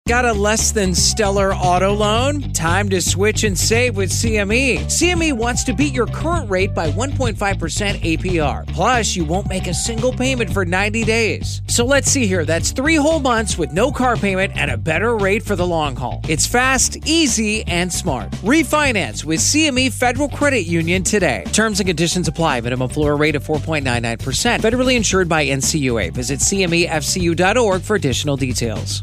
Got a less than stellar auto loan? Time to switch and save with CME. CME wants to beat your current rate by 1.5% APR. Plus, you won't make a single payment for 90 days. So let's see here. That's 3 whole months with no car payment and a better rate for the long haul. It's fast, easy, and smart. Refinance with CME Federal Credit Union today. Terms and conditions apply. Minimum floor rate of 4.99%. Federally insured by NCUA. Visit CMEFCU.org for additional details.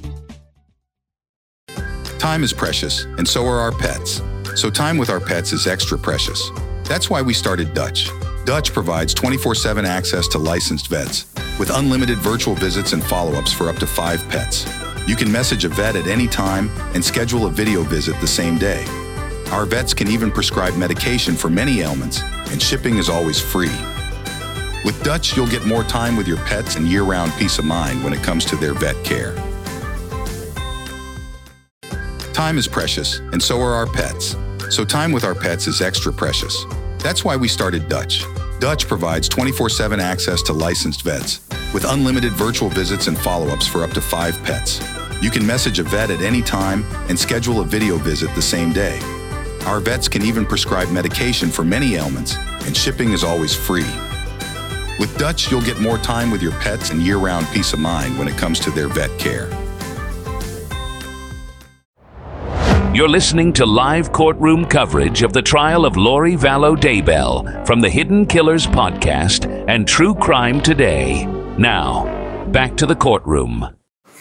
Time is precious, and so are our pets. So time with our pets is extra precious. That's why we started Dutch. Dutch provides 24/7 access to licensed vets with unlimited virtual visits and follow-ups for up to 5 pets. You can message a vet at any time and schedule a video visit the same day. Our vets can even prescribe medication for many ailments, and shipping is always free. With Dutch, you'll get more time with your pets and year-round peace of mind when it comes to their vet care. Time is precious, and so are our pets. So time with our pets is extra precious. That's why we started Dutch. Dutch provides 24/7 access to licensed vets with unlimited virtual visits and follow-ups for up to 5 pets. You can message a vet at any time and schedule a video visit the same day. Our vets can even prescribe medication for many ailments, and shipping is always free. With Dutch, you'll get more time with your pets and year-round peace of mind when it comes to their vet care. You're listening to live courtroom coverage of the trial of Lori Vallow Daybell from the Hidden Killers podcast and True Crime Today. Now, back to the courtroom.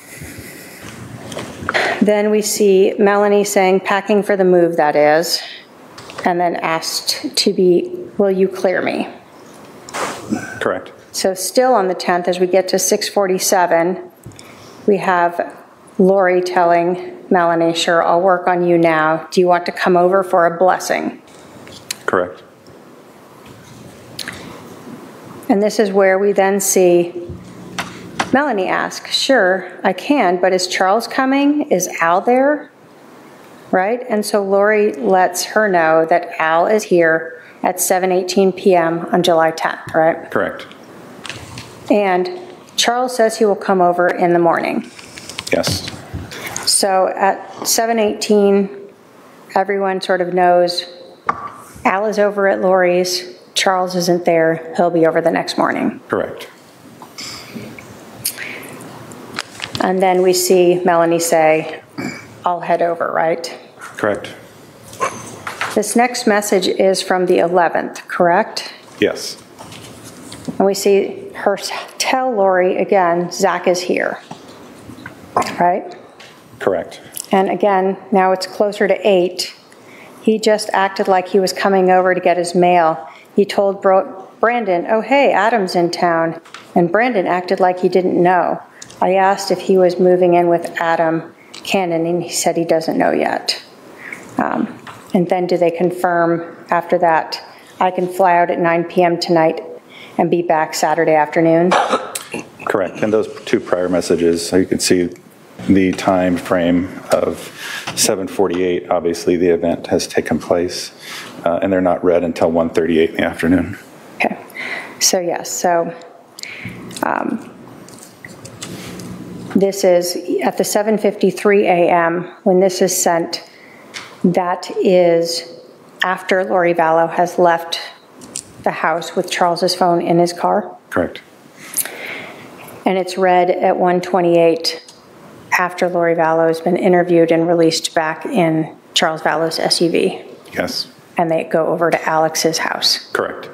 Then we see Melanie saying, packing for the move, that is, and then asked to be, will you clear me? Correct. So still on the 10th, as we get to 6:47, we have Lori telling Melanie, sure, I'll work on you now. Do you want to come over for a blessing? Correct. And this is where we then see Melanie ask, sure, I can, but is Charles coming? Is Al there? Right? And so Lori lets her know that Al is here at 7:18 p.m. on July 10th, right? Correct. And Charles says he will come over in the morning. Yes. So at 7:18, everyone sort of knows Al is over at Lori's, Charles isn't there, he'll be over the next morning. Correct. And then we see Melanie say, I'll head over, right? Correct. This next message is from the 11th, correct? Yes. And we see her tell Lori again, Zach is here, right? Correct. And again, now it's closer to 8. He just acted like he was coming over to get his mail. He told Brandon, oh, hey, Adam's in town. And Brandon acted like he didn't know. I asked if he was moving in with Adam Cannon, and he said he doesn't know yet. And then do they confirm after that, I can fly out at 9 p.m. tonight and be back Saturday afternoon? Correct. And those 2 prior messages, so you can see the time frame of 7:48. Obviously, the event has taken place, and they're not read until 1:38 in the afternoon. Okay. So, yes. So, this is at the 7:53 a.m. when this is sent. That is after Lori Vallow has left the house with Charles's phone in his car. Correct. And it's read at 1:28 after Lori Vallow has been interviewed and released back in Charles Vallow's SUV. Yes. And they go over to Alex's house. Correct.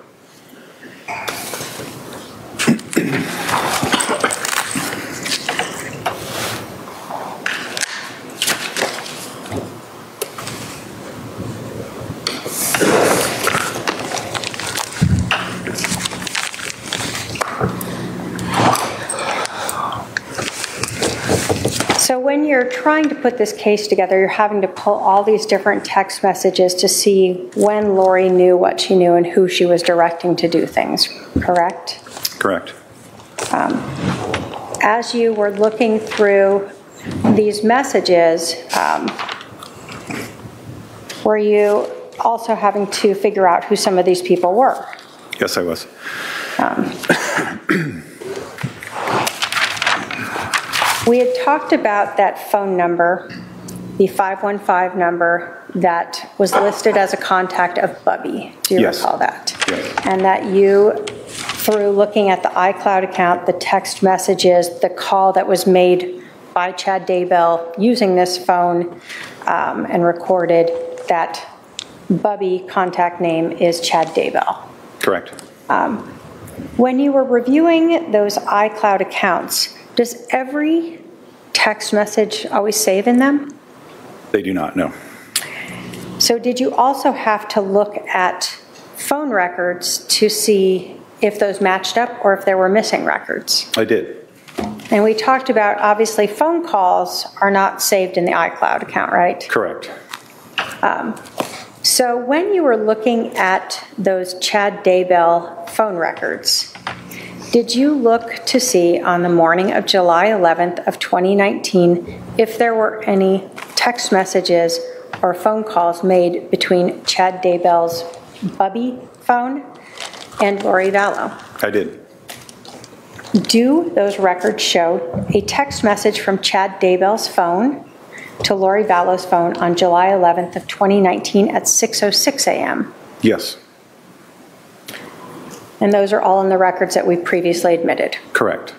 So when you're trying to put this case together, you're having to pull all these different text messages to see when Lori knew what she knew and who she was directing to do things, correct? Correct. As you were looking through these messages, were you also having to figure out who some of these people were? Yes, I was. We had talked about that phone number, the 515 number that was listed as a contact of Bubby. Do you Yes. recall that? Yes. And that you, through looking at the iCloud account, the text messages, the call that was made by Chad Daybell using this phone and recorded, that Bubby contact name is Chad Daybell. Correct. When you were reviewing those iCloud accounts, does every text message always save in them? They do not, no. So did you also have to look at phone records to see if those matched up or if there were missing records? I did. And we talked about, obviously, phone calls are not saved in the iCloud account, right? Correct. So when you were looking at those Chad Daybell phone records, did you look to see on the morning of July 11th of 2019 if there were any text messages or phone calls made between Chad Daybell's Bubby phone and Lori Vallow? I did. Do those records show a text message from Chad Daybell's phone to Lori Vallow's phone on July 11th of 2019 at 6:06 a.m.? Yes. And those are all in the records that we previously admitted. Correct.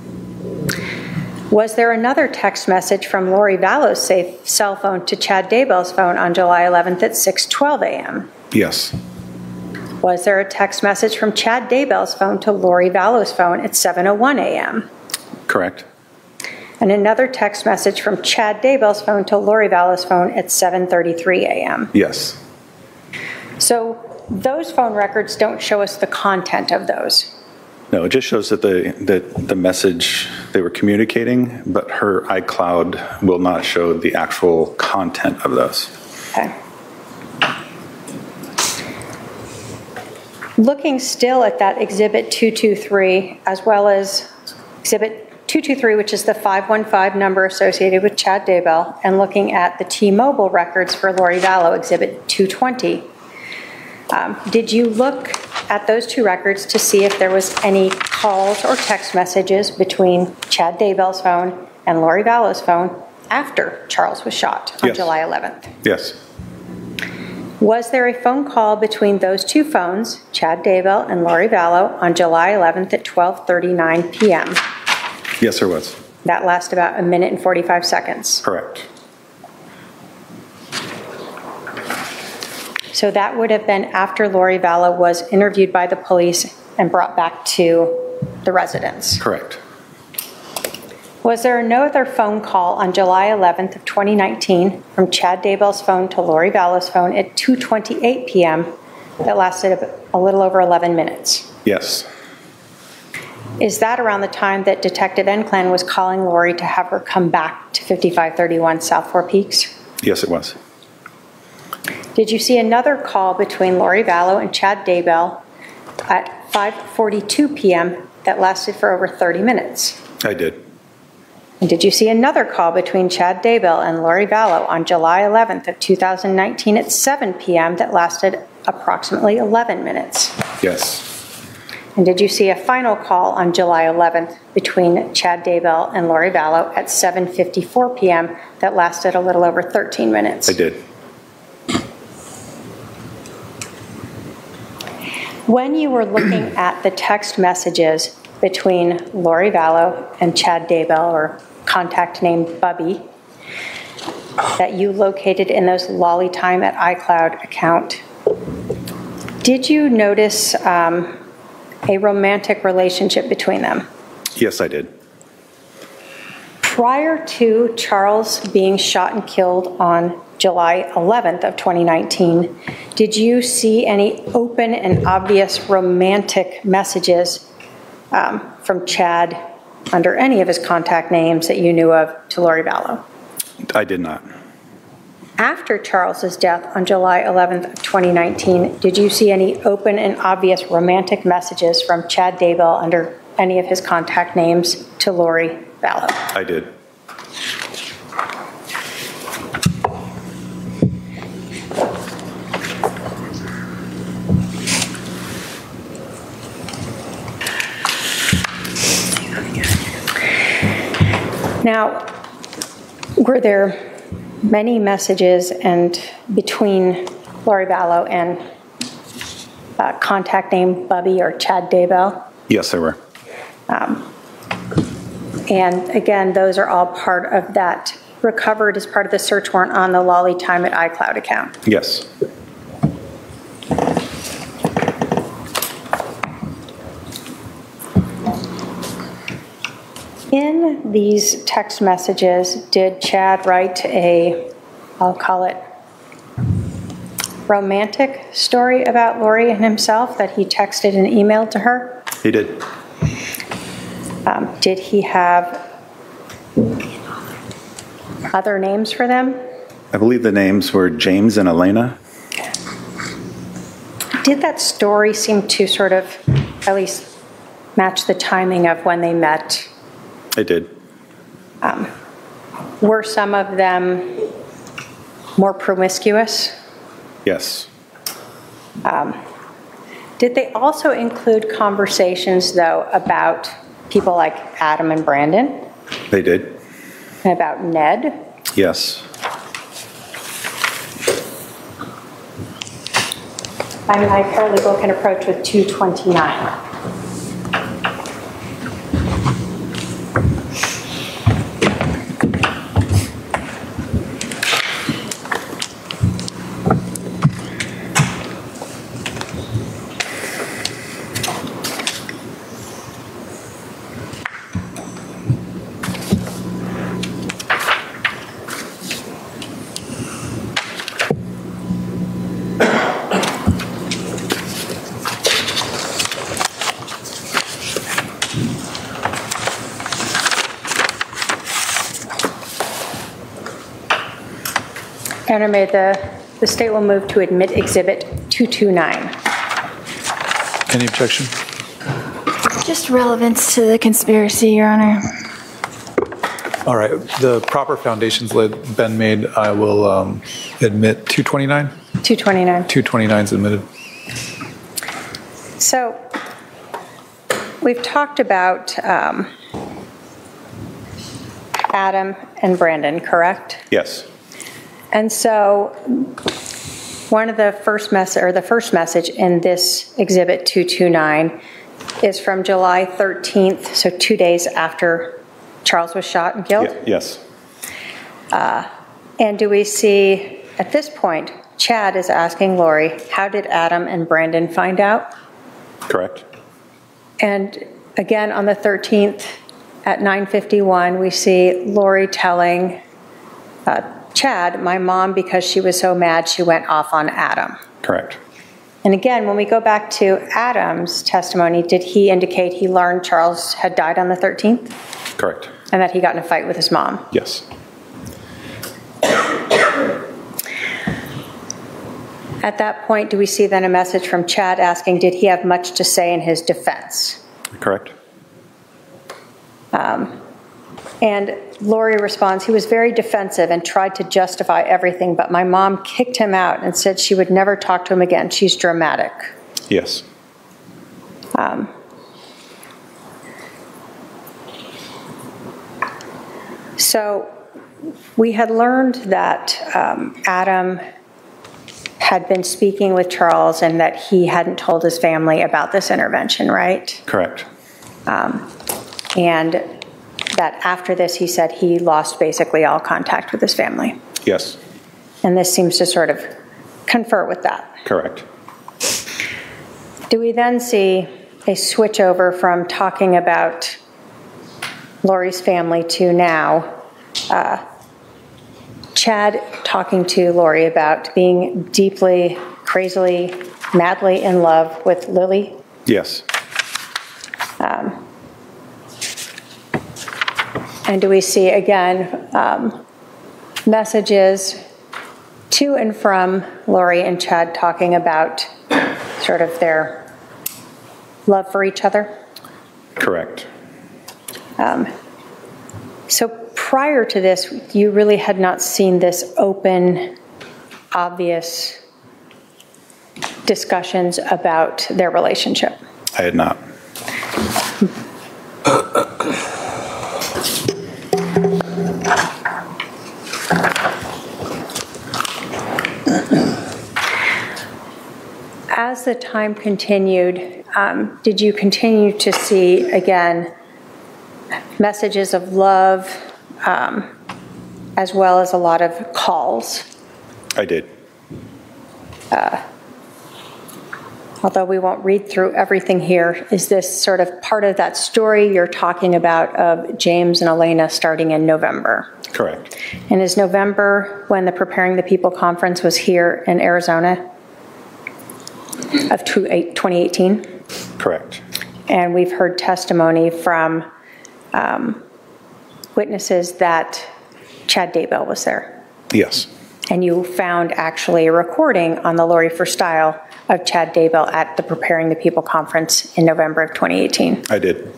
Was there another text message from Lori Vallow's cell phone to Chad Daybell's phone on July 11th at 6:12 a.m.? Yes. Was there a text message from Chad Daybell's phone to Lori Vallow's phone at 7:01 a.m.? Correct. And another text message from Chad Daybell's phone to Lori Vallow's phone at 7:33 a.m. Yes. So those phone records don't show us the content of those. No, it just shows that the message they were communicating, but her iCloud will not show the actual content of those. Okay. Looking still at that Exhibit 223, as well as Exhibit 223, which is the 515 number associated with Chad Daybell, and looking at the T-Mobile records for Lori Vallow, Exhibit 220, did you look at those two records to see if there was any calls or text messages between Chad Daybell's phone and Lori Vallow's phone after Charles was shot on Yes. July 11th? Yes. Was there a phone call between those two phones, Chad Daybell and Lori Vallow, on July 11th at 12:39 p.m.? Yes, there was. That lasted about 1 minute and 45 seconds. Correct. So that would have been after Lori Vallow was interviewed by the police and brought back to the residence. Correct. Was there no other phone call on July 11th of 2019 from Chad Daybell's phone to Lori Vallow's phone at 2:28 p.m. that lasted a little over 11 minutes? Yes. Is that around the time that Detective Enclan was calling Lori to have her come back to 5531 South Four Peaks? Yes, it was. Did you see another call between Lori Vallow and Chad Daybell at 5:42 p.m. that lasted for over 30 minutes? I did. And did you see another call between Chad Daybell and Lori Vallow on July 11th of 2019 at 7 p.m. that lasted approximately 11 minutes? Yes. And did you see a final call on July 11th between Chad Daybell and Lori Vallow at 7:54 p.m. that lasted a little over 13 minutes? I did. When you were looking at the text messages between Lori Vallow and Chad Daybell, or contact named Bubby, that you located in those Lolly Time at iCloud account, did you notice a romantic relationship between them? Yes, I did. Prior to Charles being shot and killed on July 11th of 2019, did you see any open and obvious romantic messages from Chad under any of his contact names that you knew of to Lori Vallow? I did not. After Charles's death on July 11th of 2019, did you see any open and obvious romantic messages from Chad Daybell under any of his contact names to Lori Vallow? I did. Now, were there many messages and between Lori Vallow and contact name Bubby or Chad Daybell? Yes, there were. And again, those are all part of that, recovered as part of the search warrant on the Lolly Time at iCloud account. Yes. In these text messages, did Chad write I'll call it, romantic story about Lori and himself that he texted and emailed to her? He did. Did he have other names for them? I believe the names were James and Elena. Did that story seem to sort of at least match the timing of when they met? It did. Were some of them more promiscuous? Yes. Did they also include conversations, though, about people like Adam and Brandon? They did. And about Ned? Yes. My paralegal can approach with 229. And the state will move to admit Exhibit 229. Any objection? Just relevance to the conspiracy, Your Honor. All right. The proper foundation's been made. I will admit 229. 229. 229 is admitted. So we've talked about Adam and Brandon, correct? Yes. And so one of the first message in this Exhibit 229 is from July 13th, so 2 days after Charles was shot and killed? Yes. And do we see, at this point, Chad is asking Lori, how did Adam and Brandon find out? Correct. And again, on the 13th at 9:51, we see Lori telling Chad, my mom, because she was so mad, she went off on Adam. Correct. And again, when we go back to Adam's testimony, did he indicate he learned Charles had died on the 13th? Correct. And that he got in a fight with his mom? Yes. At that point, do we see then a message from Chad asking, did he have much to say in his defense? Correct. And Lori responds, he was very defensive and tried to justify everything, but my mom kicked him out and said she would never talk to him again. She's dramatic. Yes. So we had learned that Adam had been speaking with Charles and that he hadn't told his family about this intervention, right? Correct. And that after this, he said he lost basically all contact with his family. Yes. And this seems to sort of confer with that. Correct. Do we then see a switch over from talking about Lori's family to now Chad talking to Lori about being deeply, crazily, madly in love with Lily? Yes. And do we see, again, messages to and from Lori and Chad talking about sort of their love for each other? Correct. So prior to this, you really had not seen this open, obvious discussions about their relationship. I had not. As the time continued, did you continue to see, again, messages of love, as well as a lot of calls? I did. Although we won't read through everything here, is this sort of part of that story you're talking about of James and Elena starting in November? Correct. And is November when the Preparing the People conference was here in Arizona of 2018? Correct. And we've heard testimony from witnesses that Chad Daybell was there. Yes. And you found actually a recording on the Lori for Style of Chad Daybell at the Preparing the People conference in November of 2018. I did.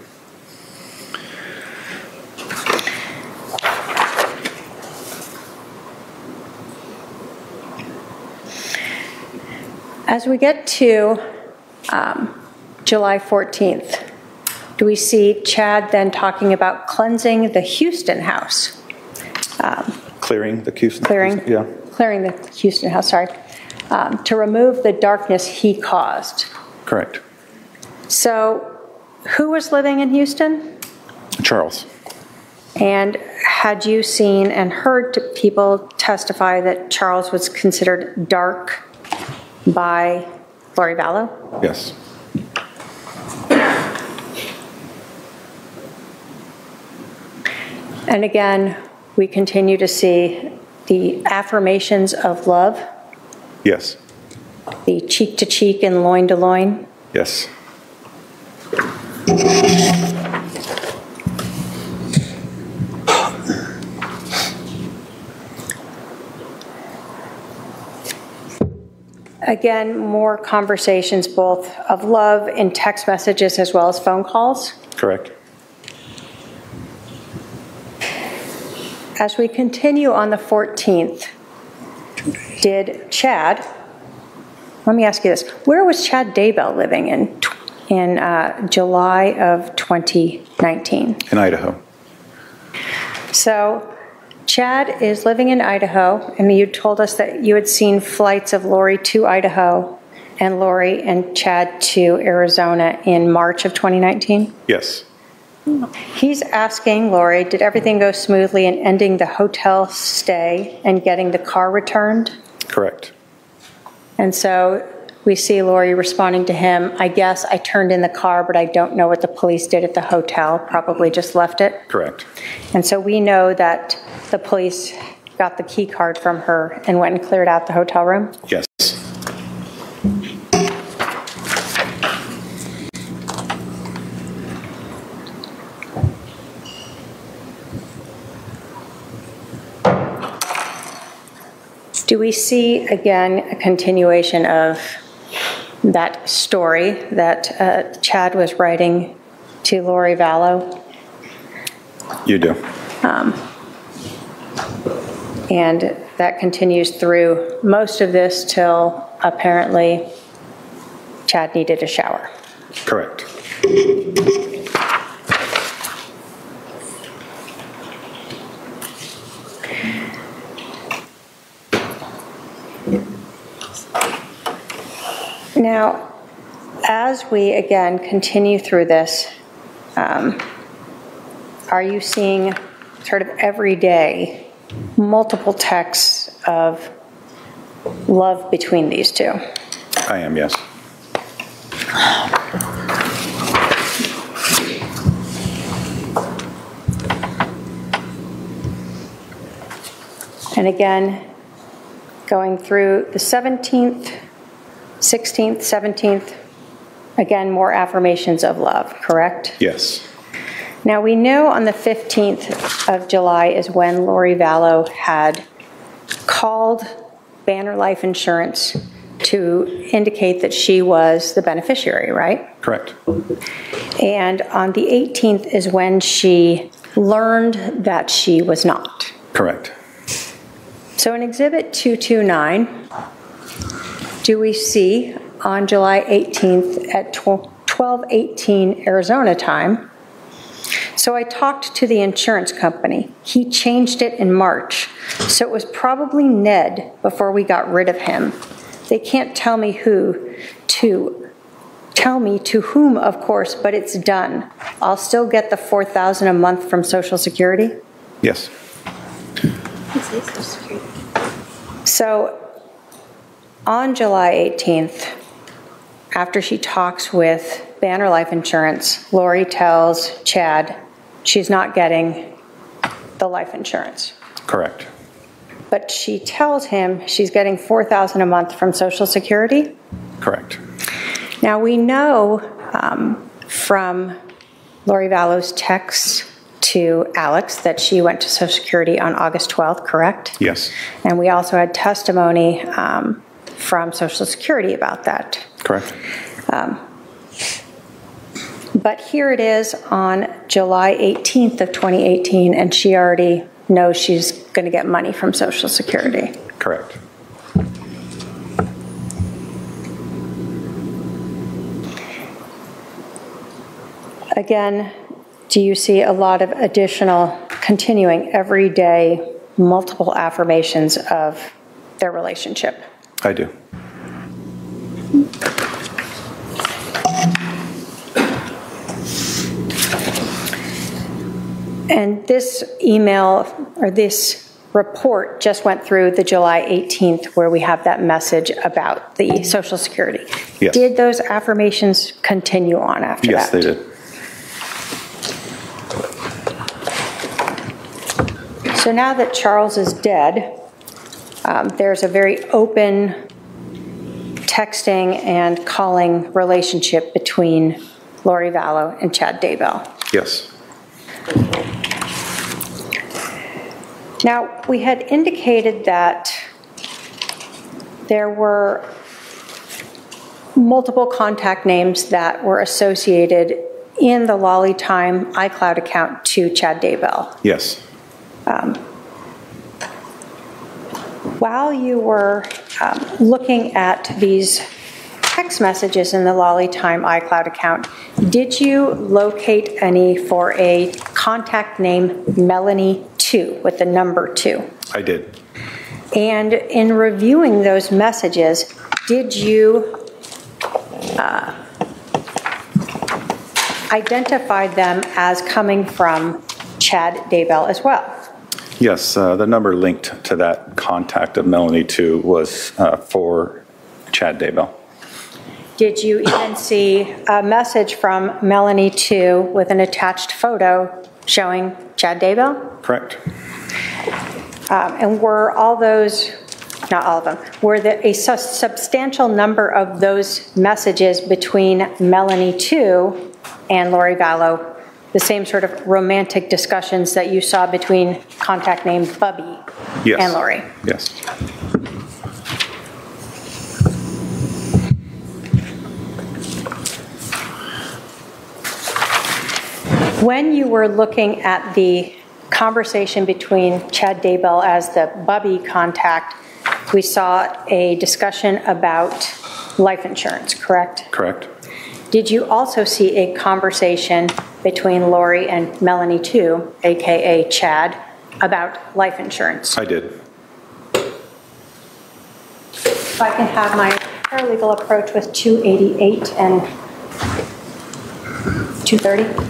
As we get to July 14th, do we see Chad then talking about cleansing the Houston house? Clearing the Houston. Clearing? Yeah. Clearing the Houston house, sorry. To remove the darkness he caused. Correct. So, who was living in Houston? Charles. And had you seen and heard people testify that Charles was considered dark by Lori Vallow? Yes. And again, we continue to see the affirmations of love, Yes. the cheek to cheek and loin to loin. Yes. Again, more conversations both of love in text messages as well as phone calls. Correct. As we continue on the 14th, did Chad, let me ask you this, where was Chad Daybell living in July of 2019? In Idaho. So Chad is living in Idaho, and you told us that you had seen flights of Lori to Idaho and Lori and Chad to Arizona in March of 2019? Yes. He's asking Lori, did everything go smoothly in ending the hotel stay and getting the car returned? Correct. And so we see Lori responding to him, I guess I turned in the car, but I don't know what the police did at the hotel, probably just left it. Correct. And so we know that the police got the key card from her and went and cleared out the hotel room? Yes. Do we see, again, a continuation of that story that Chad was writing to Lori Vallow? You do. And that continues through most of this till apparently Chad needed a shower. Correct. Now, as we again continue through this, are you seeing sort of every day multiple texts of love between these two? I am, yes. And again, going through the 17th, 16th, 17th, again, more affirmations of love, correct? Yes. Now, we know on the 15th of July is when Lori Vallow had called Banner Life Insurance to indicate that she was the beneficiary, right? Correct. And on the 18th is when she learned that she was not. Correct. So in Exhibit 229, do we see on July 18th at 12:18 Arizona time, So I talked to the insurance company. He changed it in March. So it was probably Ned before we got rid of him. They can't tell me to whom, of course, but it's done. I'll still get the $4,000 a month from Social Security? Yes. So on July 18th, after she talks with Banner Life Insurance, Lori tells Chad she's not getting the life insurance. Correct. But she tells him she's getting $4,000 a month from Social Security? Correct. Now, we know from Lori Vallow's text to Alex that she went to Social Security on August 12th, correct? Yes. And we also had testimony from Social Security about that. Correct. But here it is on July 18th of 2018, and she already knows she's going to get money from Social Security. Correct. Again, do you see a lot of additional, continuing, everyday, multiple affirmations of their relationship? I do. And this email, or this report, just went through the July 18th, where we have that message about the Social Security. Yes. Did those affirmations continue on after Yes, that? they did. So now that Charles is dead, there's a very open texting and calling relationship between Lori Vallow and Chad Daybell. Yes. Now, we had indicated that there were multiple contact names that were associated in the Lolly Time iCloud account to Chad Daybell. Yes. While you were looking at these text messages in the Lolly Time iCloud account, did you locate any for a contact name Melanie 2 with the number 2? I did. And in reviewing those messages, did you identify them as coming from Chad Daybell as well? Yes, the number linked to that contact of Melanie 2 was for Chad Daybell. Did you even see a message from Melanie 2 with an attached photo showing Chad Daybell? Correct. And were all those, not all of them, were there a substantial number of those messages between Melanie 2 and Lori Vallow, the same sort of romantic discussions that you saw between contact name Bubby Yes. and Lori? Yes. When you were looking at the conversation between Chad Daybell as the Bubby contact, we saw a discussion about life insurance, correct? Correct. Did you also see a conversation between Lori and Melanie 2, aka Chad, about life insurance? I did. If I can have my paralegal approach with 288 and 230.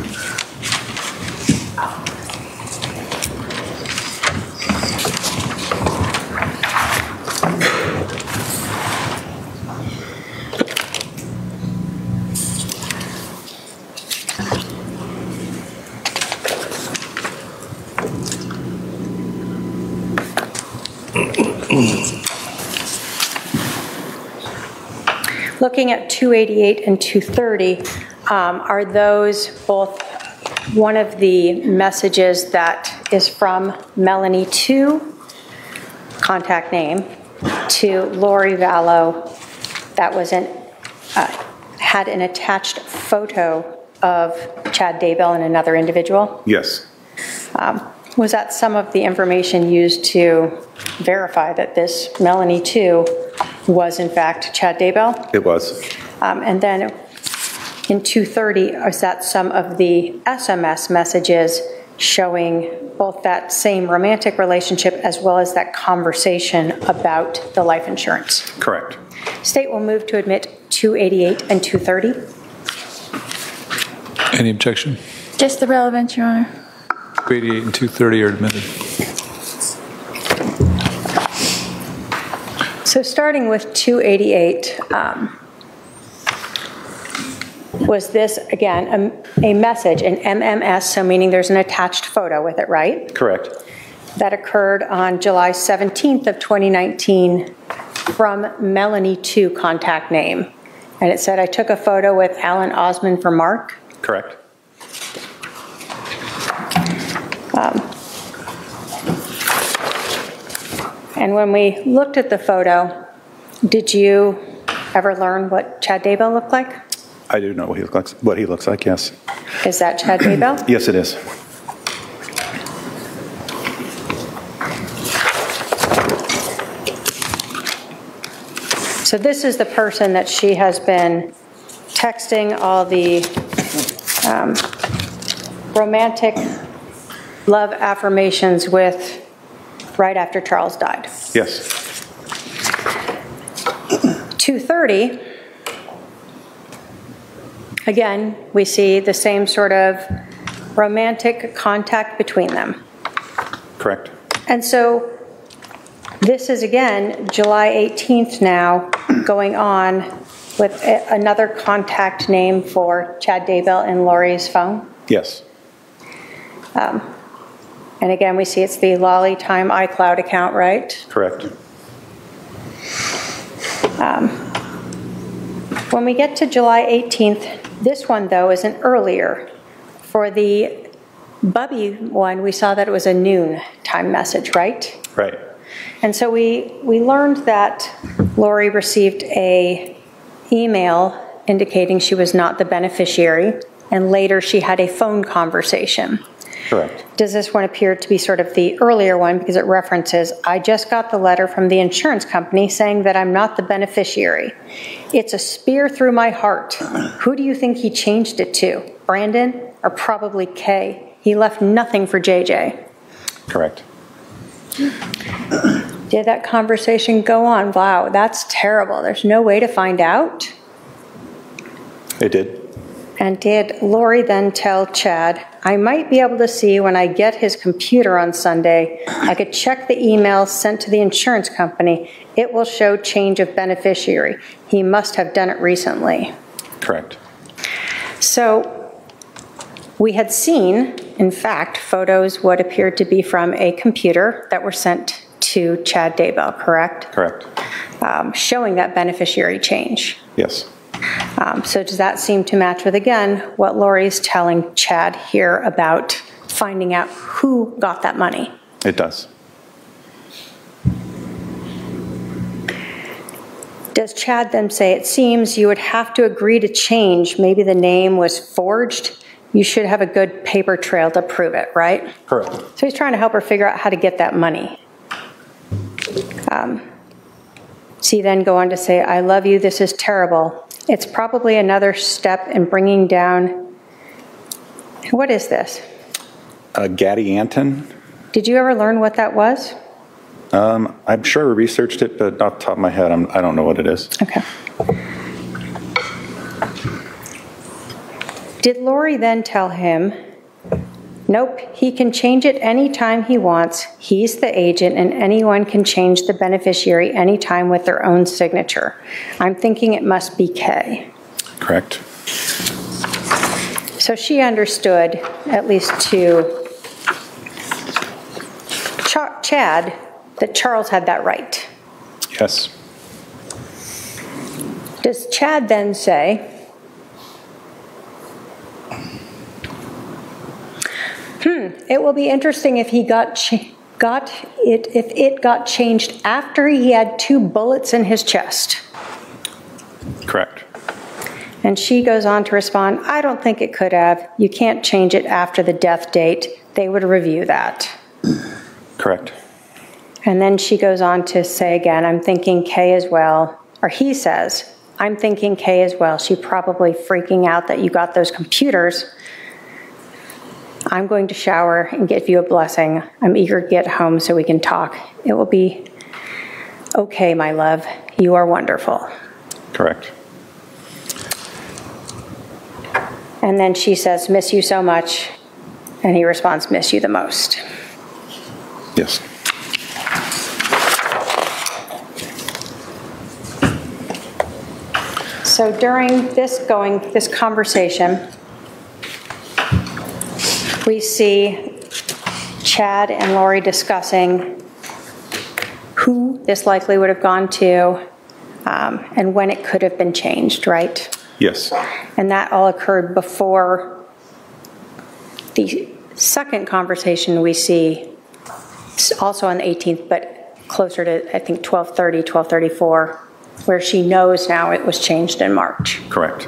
Looking at 288 and 230, are those both one of the messages that is from Melanie 2, contact name, to Lori Vallow that was had an attached photo of Chad Daybell and another individual? Yes. Was that some of the information used to verify that this Melanie 2 was in fact Chad Daybell? It was. And then in 230, is that some of the SMS messages showing both that same romantic relationship as well as that conversation about the life insurance. Correct. State will move to admit 288 and 230. Any objection? Just the relevance, Your Honor. 288 and 230 are admitted. So starting with 288, was this, again, a message, an MMS, so meaning there's an attached photo with it, right? Correct. That occurred on July 17th of 2019 from Melanie 2 contact name. And it said, I took a photo with Alan Osmond for Mark. Correct. And when we looked at the photo, did you ever learn what Chad Daybell looked like? I do know what he looks like, yes. Is that Chad Daybell? Yes, it is. So this is the person that she has been texting all the romantic love affirmations with right after Charles died. Yes. 230, again, we see the same sort of romantic contact between them. Correct. And so this is, again, July 18th now, going on with another contact name for Chad Daybell in Lori's phone. Yes. And again, we see it's the Lolly Time iCloud account, right? Correct. When we get to July 18th, this one, though, is an earlier. For the Bubby one, we saw that it was a noon time message, right? Right. And so we learned that Lori received a email indicating she was not the beneficiary, and later she had a phone conversation. Correct. Does this one appear to be sort of the earlier one because it references, I just got the letter from the insurance company saying that I'm not the beneficiary. It's a spear through my heart. Who do you think he changed it to? Brandon or probably Kay? He left nothing for JJ. Correct. Did that conversation go on? Wow, that's terrible. There's no way to find out? It did. And did Lori then tell Chad, I might be able to see when I get his computer on Sunday, I could check the emails sent to the insurance company. It will show change of beneficiary. He must have done it recently. Correct. So we had seen, in fact, photos what appeared to be from a computer that were sent to Chad Daybell, correct? Correct. Showing that beneficiary change. Yes. So does that seem to match with, again, what Lori's telling Chad here about finding out who got that money? It does. Does Chad then say, it seems you would have to agree to change, maybe the name was forged, you should have a good paper trail to prove it, right? Correct. So he's trying to help her figure out how to get that money. So you then go on to say, I love you, this is terrible. It's probably another step in bringing down, what is this? Gaddy Anton. Did you ever learn what that was? I'm sure I researched it, but off the top of my head, I don't know what it is. Okay. Did Lori then tell him, nope, he can change it anytime he wants. He's the agent, and anyone can change the beneficiary anytime with their own signature. I'm thinking it must be Kay. Correct. So she understood, at least to Chad, that Charles had that right. Yes. Does Chad then say, it will be interesting if he got changed after he had 2 bullets in his chest. Correct. And she goes on to respond, I don't think it could have. You can't change it after the death date. They would review that. Correct. And then she goes on to say again, I'm thinking Kay as well. Or he says, I'm thinking Kay as well. She's probably freaking out that you got those computers. I'm going to shower and give you a blessing. I'm eager to get home so we can talk. It will be okay, my love. You are wonderful. Correct. And then she says, miss you so much. And he responds, miss you the most. Yes. So during this conversation, we see Chad and Lori discussing who this likely would have gone to and when it could have been changed, right? Yes. And that all occurred before the second conversation we see, also on the 18th, but closer to, I think, 12:30, 12:34, where she knows now it was changed in March. Correct.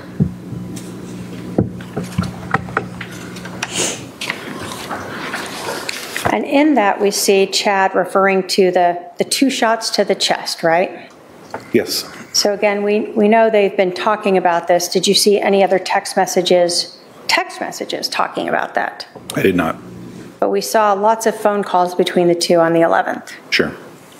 And in that, we see Chad referring to the 2 shots to the chest, right? Yes. So again, we know they've been talking about this. Did you see any other text messages talking about that? I did not. But we saw lots of phone calls between the two on the 11th. Sure.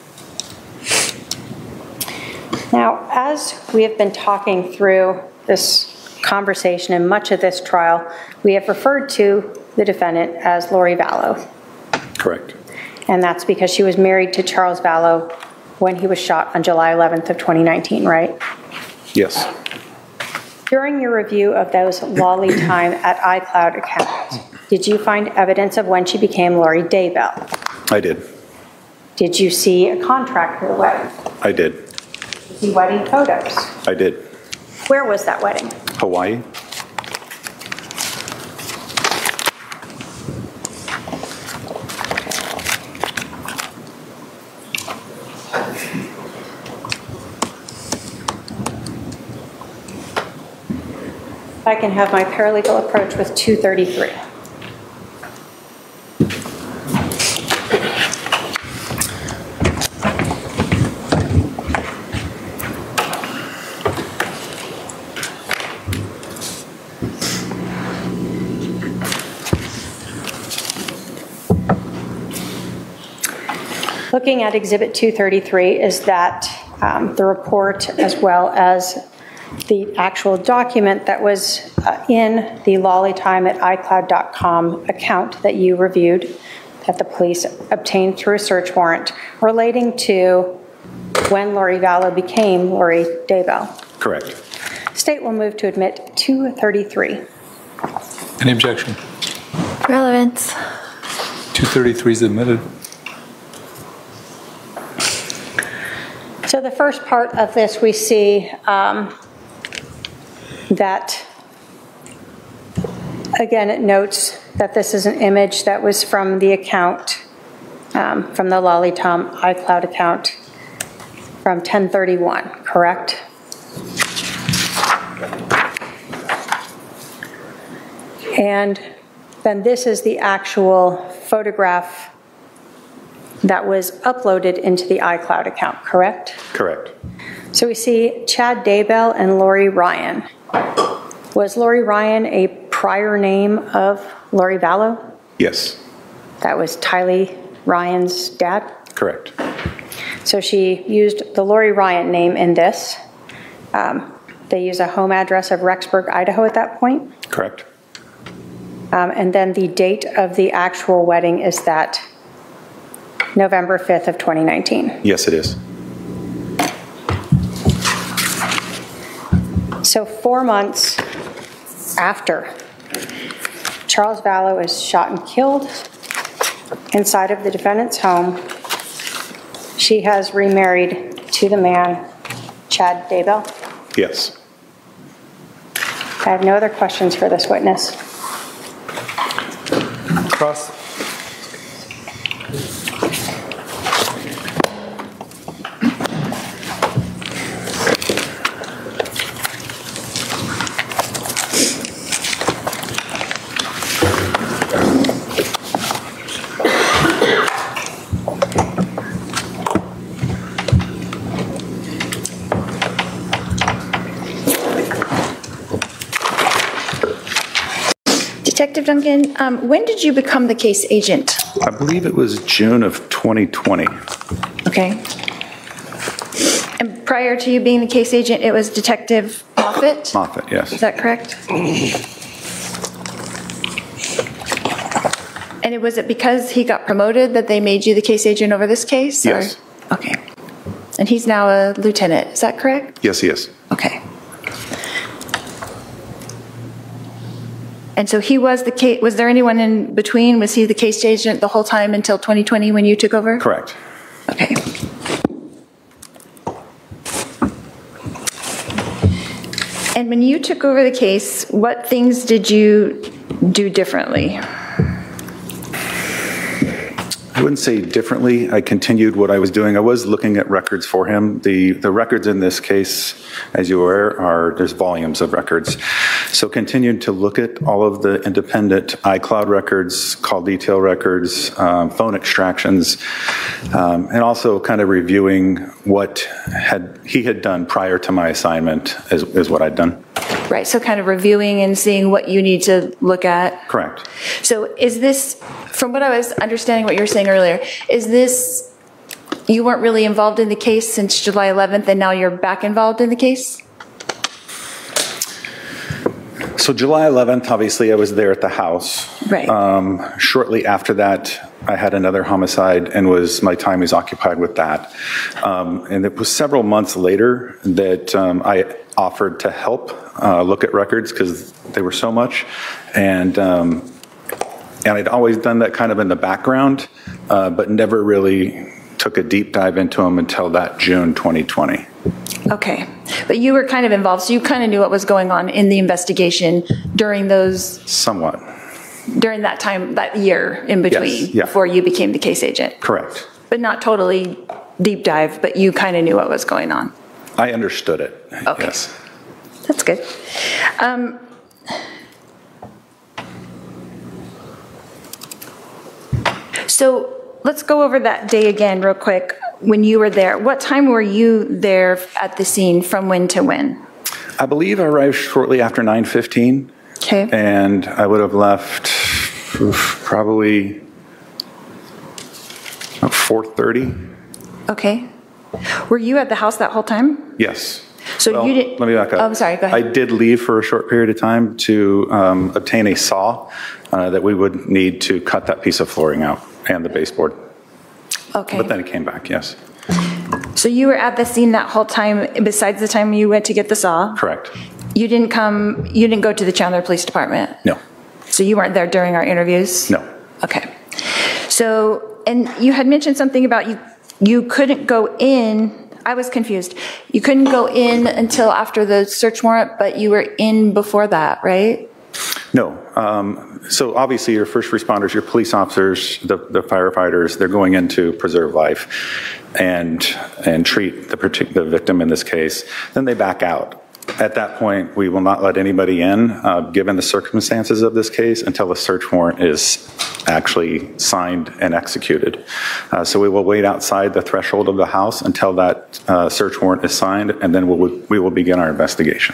Now, as we have been talking through this conversation and much of this trial, we have referred to the defendant as Lori Vallow. Correct. And that's because she was married to Charles Vallow when he was shot on July 11th of 2019, right? Yes. During your review of those Lolly Time at iCloud accounts, did you find evidence of when she became Lori Daybell? I did. Did you see a contract for the wedding? I did. Did you see wedding photos? I did. Where was that wedding? Hawaii. I can have my paralegal approach with 233. Looking at Exhibit 233 is that the report as well as the actual document that was in the Lolly Time at iCloud.com account that you reviewed, that the police obtained through a search warrant, relating to when Lori Vallow became Lori Daybell. Correct. State will move to admit 233. Any objection? Relevance. 233 is admitted. So the first part of this, we see that, again, it notes that this is an image that was from the account, from the Lolly Tom iCloud account from 1031, correct? And then this is the actual photograph that was uploaded into the iCloud account, correct? Correct. So we see Chad Daybell and Lori Ryan. Was Lori Ryan a prior name of Lori Vallow? Yes. That was Tylee Ryan's dad? Correct. So she used the Lori Ryan name in this. They use a home address of Rexburg, Idaho at that point. Correct. And then the date of the actual wedding is that November 5th of 2019. Yes, it is. So 4 months after Charles Vallow is shot and killed inside of the defendant's home, she has remarried to the man, Chad Daybell. Yes. I have no other questions for this witness. Cross. Duncan, when did you become the case agent? I believe it was June of 2020. Okay. And prior to you being the case agent, it was Detective Moffat? Moffat, yes. Is that correct? And was it because he got promoted that they made you the case agent over this case? Yes. Or? Okay. And he's now a lieutenant, is that correct? Yes, he is. Okay. And so he was the case, was there anyone in between? Was he the case agent the whole time until 2020 when you took over? Correct. Okay. And when you took over the case, what things did you do differently? I wouldn't say differently. I continued what I was doing. I was looking at records for him. The records in this case, as you are, there's volumes of records. So continued to look at all of the independent iCloud records, call detail records, phone extractions, and also kind of reviewing what he had done prior to my assignment is what I'd done. Right, so kind of reviewing and seeing what you need to look at. Correct. So is this, from what I was understanding what you were saying earlier, is this, you weren't really involved in the case since July 11th and now you're back involved in the case? So July 11th, obviously I was there at the house. Right. Shortly after that, I had another homicide and my time was occupied with that. And it was several months later that I offered to help look at records because they were so much. And I'd always done that kind of in the background, but never really took a deep dive into them until that June 2020. Okay, but you were kind of involved, so you kind of knew what was going on in the investigation during those... Somewhat. During that time, that year in between, yes, yeah. Before you became the case agent? Correct. But not totally deep dive, but you kind of knew what was going on? I understood it, okay. Yes. That's good. So let's go over that day again real quick when you were there. What time were you there at the scene, from when to when? I believe I arrived shortly after 9:15. Okay. And I would have left probably 4:30. Okay. Were you at the house that whole time? Yes. So well, you didn't... Let me back up. Oh, I'm sorry, go ahead. I did leave for a short period of time to obtain a saw that we would need to cut that piece of flooring out and the baseboard. Okay. But then it came back, yes. So you were at the scene that whole time, besides the time you went to get the saw? Correct. You didn't go to the Chandler Police Department? No. So you weren't there during our interviews? No. Okay. So, and you had mentioned something about you couldn't go in. I was confused. You couldn't go in until after the search warrant, but you were in before that, right? No. So obviously your first responders, your police officers, the firefighters, they're going in to preserve life and treat the victim in this case. Then they back out. At that point, we will not let anybody in, given the circumstances of this case, until a search warrant is actually signed and executed. So we will wait outside the threshold of the house until that search warrant is signed, and then we will begin our investigation.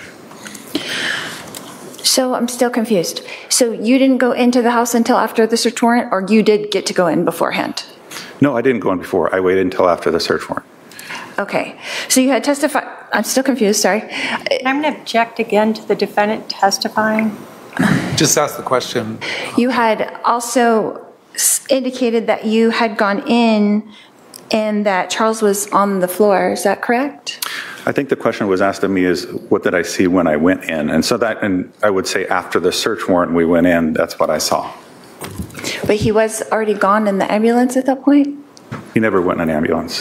So I'm still confused. So you didn't go into the house until after the search warrant, or you did get to go in beforehand? No, I didn't go in before. I waited until after the search warrant. Okay. So you had testified. I'm still confused, sorry. I'm going to object again to the defendant testifying. Just ask the question. You had also indicated that you had gone in and that Charles was on the floor. Is that correct? I think the question was asked of me is, what did I see when I went in? And so that, and I would say after the search warrant we went in, that's what I saw. But he was already gone in the ambulance at that point? He never went in an ambulance.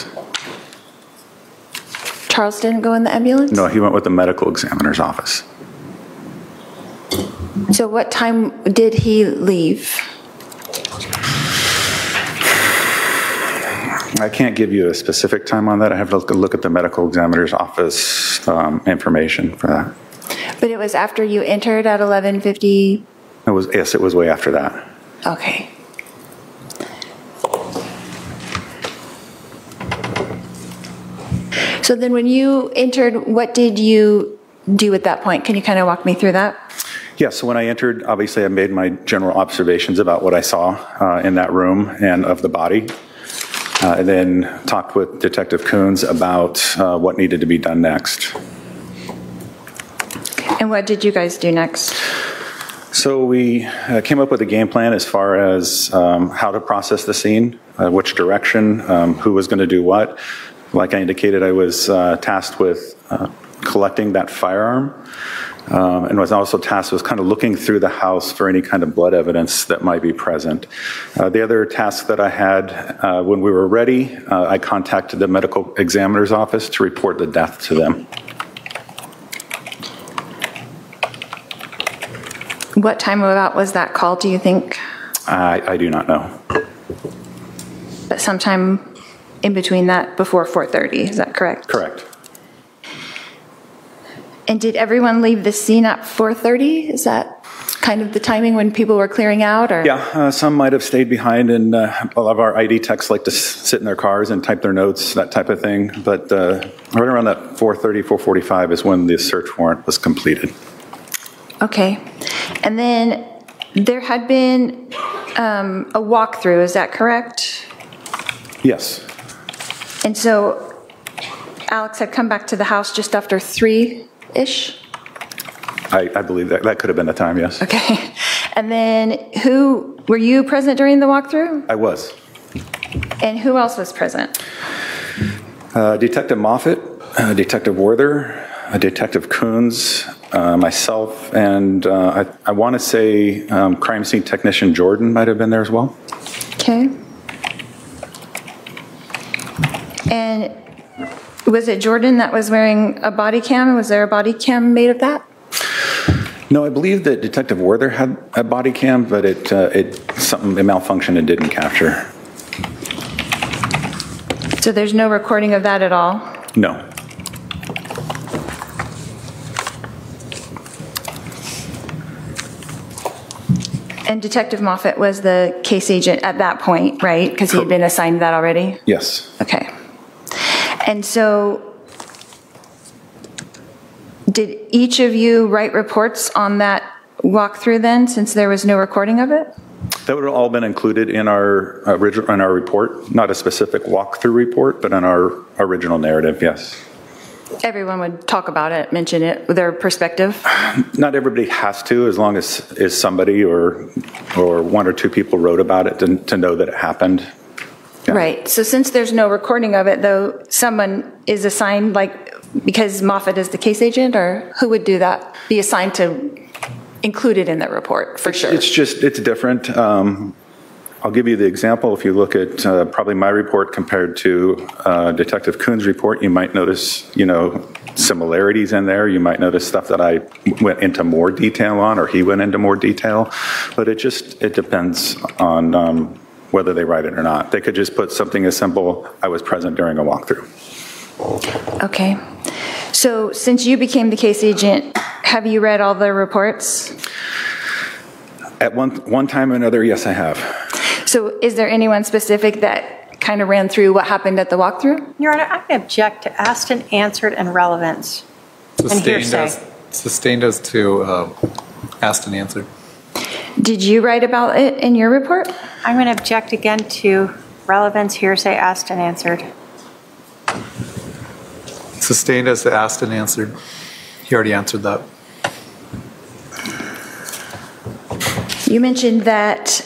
Charles didn't go in the ambulance? No, he went with the medical examiner's office. So what time did he leave? I can't give you a specific time on that. I have to look at the medical examiner's office information for that. But it was after you entered at 11:50? Yes, it was way after that. Okay. So then when you entered, what did you do at that point? Can you kind of walk me through that? Yeah, so when I entered, obviously I made my general observations about what I saw in that room and of the body. And then talked with Detective Coons about what needed to be done next. And what did you guys do next? So we came up with a game plan as far as how to process the scene, which direction, who was going to do what. Like I indicated, I was tasked with collecting that firearm and was also tasked with kind of looking through the house for any kind of blood evidence that might be present. The other task that I had, when we were ready, I contacted the medical examiner's office to report the death to them. What time about was that call, do you think? I do not know. But sometime in between that, before 4:30, is that correct? Correct. And did everyone leave the scene at 4:30? Is that kind of the timing when people were clearing out? Or? Yeah, some might have stayed behind, and a lot of our ID techs like to sit in their cars and type their notes, that type of thing. But right around that 4:30, 4:45 is when the search warrant was completed. Okay. And then there had been a walkthrough, is that correct? Yes. And so Alex had come back to the house just after 3-ish? I believe that could have been the time, yes. Okay. And then were you present during the walkthrough? I was. And who else was present? Detective Moffitt, Detective Werther, Detective Coons, myself, and I want to say crime scene technician Jordan might have been there as well. Okay. And was it Jordan that was wearing a body cam? Was there a body cam made of that? No, I believe that Detective Werther had a body cam, but it malfunctioned and didn't capture. So there's no recording of that at all? No. And Detective Moffitt was the case agent at that point, right? Because he had been assigned that already? Yes. Okay. And so did each of you write reports on that walkthrough then, since there was no recording of it? That would have all been included in our report, not a specific walkthrough report, but in our original narrative, yes. Everyone would talk about it, mention it, their perspective? Not everybody has to, as long as somebody or one or two people wrote about it to know that it happened. Yeah. Right. So since there's no recording of it, though, someone is assigned, like, because Moffitt is the case agent, or who would do that? Be assigned to include it in the report, for sure. It's different. I'll give you the example. If you look at probably my report compared to Detective Coons' report, you might notice, similarities in there. You might notice stuff that I went into more detail on, or he went into more detail. But it depends on whether they write it or not. They could just put something as simple, I was present during a walkthrough. Okay. So since you became the case agent, have you read all the reports? At one time or another, yes, I have. So is there anyone specific that kind of ran through what happened at the walkthrough? Your Honor, I object to asked and answered and relevance and hearsay. Sustained as to asked and answered. Did you write about it in your report? I'm going to object again to relevance, hearsay, asked and answered. Sustained as to asked and answered. He already answered that. You mentioned that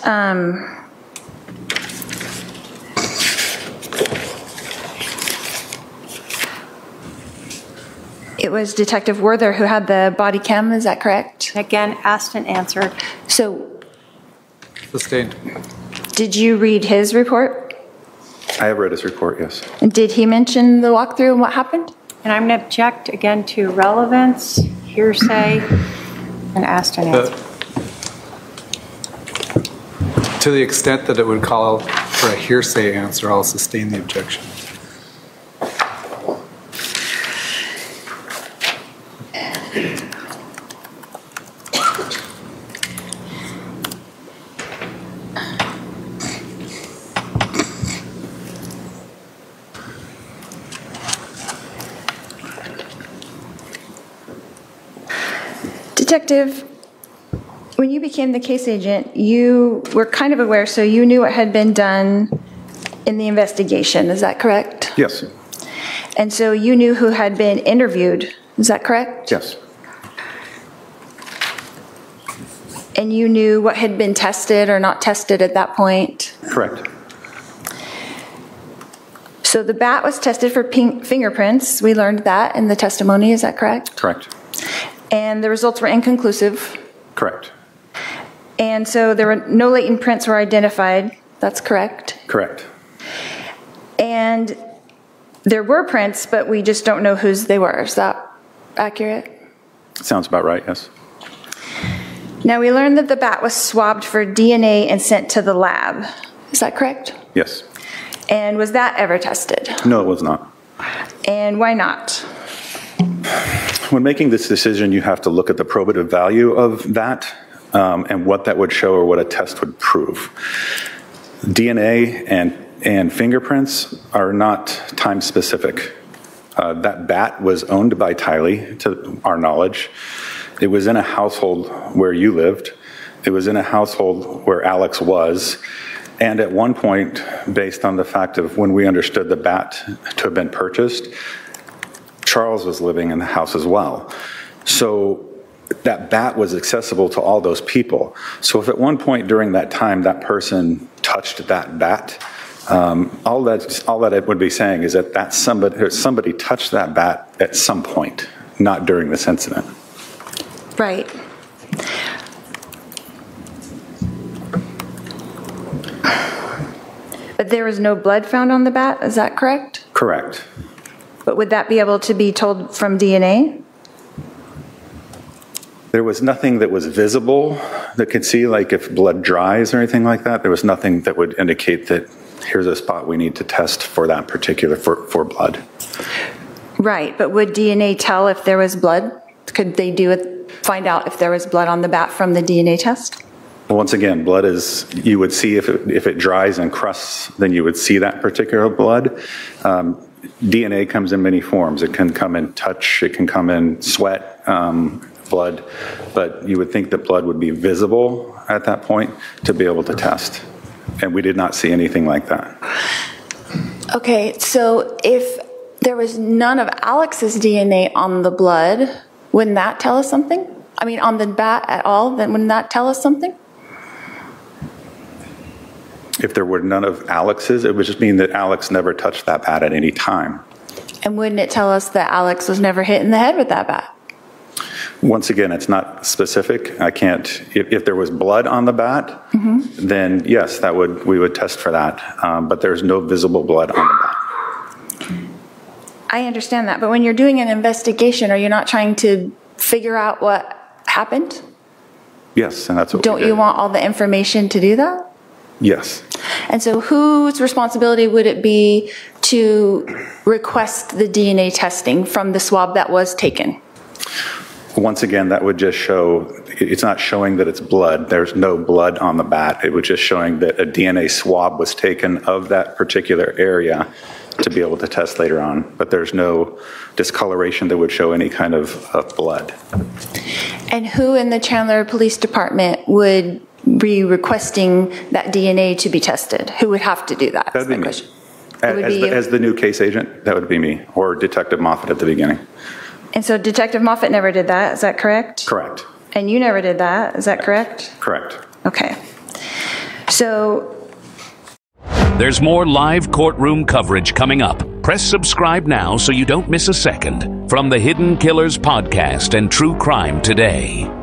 it was Detective Werther who had the body cam, is that correct? Again, asked and answered. So, Sustained. did you read his report? I have read his report, yes. And did he mention the walkthrough and what happened? And I'm going to object again to relevance, hearsay, and asked and answered. To the extent that it would call for a hearsay answer, I'll sustain the objection. Detective When you became the case agent, you were kind of aware, so you knew what had been done in the investigation. Is that correct? Yes. And so you knew who had been interviewed. Is that correct? Yes. And you knew what had been tested or not tested at that point? Correct. So the bat was tested for fingerprints. We learned that in the testimony. Is that correct? Correct. And the results were inconclusive. Correct. And so there were no latent prints were identified. That's correct? Correct. And there were prints, but we just don't know whose they were. Is that accurate? Sounds about right, yes. Now, we learned that the bat was swabbed for DNA and sent to the lab. Is that correct? Yes. And was that ever tested? No, it was not. And why not? When making this decision, you have to look at the probative value of that and what that would show or what a test would prove. DNA and fingerprints are not time specific. That bat was owned by Tylee, to our knowledge. It was in a household where you lived. It was in a household where Alex was. And at one point, based on the fact of when we understood the bat to have been purchased, Charles was living in the house as well. So that bat was accessible to all those people. So if at one point during that time that person touched that bat, all that it would be saying is that somebody touched that bat at some point, not during this incident. Right. But there was no blood found on the bat, is that correct? Correct. But would that be able to be told from DNA? There was nothing that was visible that could see, like if blood dries or anything like that. There was nothing that would indicate that here's a spot we need to test for that particular, for blood. Right, but would DNA tell if there was blood? Could they find out if there was blood on the bat from the DNA test? Well, once again, blood is, you would see if it dries and crusts, then you would see that particular blood. DNA comes in many forms. It can come in touch, it can come in sweat, blood, but you would think that blood would be visible at that point to be able to test. And we did not see anything like that. Okay, so if there was none of Alex's DNA on the blood, wouldn't that tell us something? I mean, on the bat at all, then wouldn't that tell us something? If there were none of Alex's, it would just mean that Alex never touched that bat at any time. And wouldn't it tell us that Alex was never hit in the head with that bat? Once again, it's not specific. I can't, if there was blood on the bat, then yes, we would test for that. But there's no visible blood on the bat. I understand that, but when you're doing an investigation, are you not trying to figure out what happened? Yes, and that's what Don't you want all the information to do that? Yes. And so whose responsibility would it be to request the DNA testing from the swab that was taken? Once again, that would just show, it's not showing that it's blood. There's no blood on the bat. It was just showing that a DNA swab was taken of that particular area to be able to test later on. But there's no discoloration that would show any kind of blood. And who in the Chandler Police Department would be requesting that DNA to be tested? Who would have to do that? That would be me. As the new case agent, that would be me, or Detective Moffitt at the beginning. And so Detective Moffitt never did that, is that correct? Correct. And you never did that, is that correct? Correct. Okay. So there's more live courtroom coverage coming up. Press subscribe now so you don't miss a second from the Hidden Killers podcast and True Crime Today.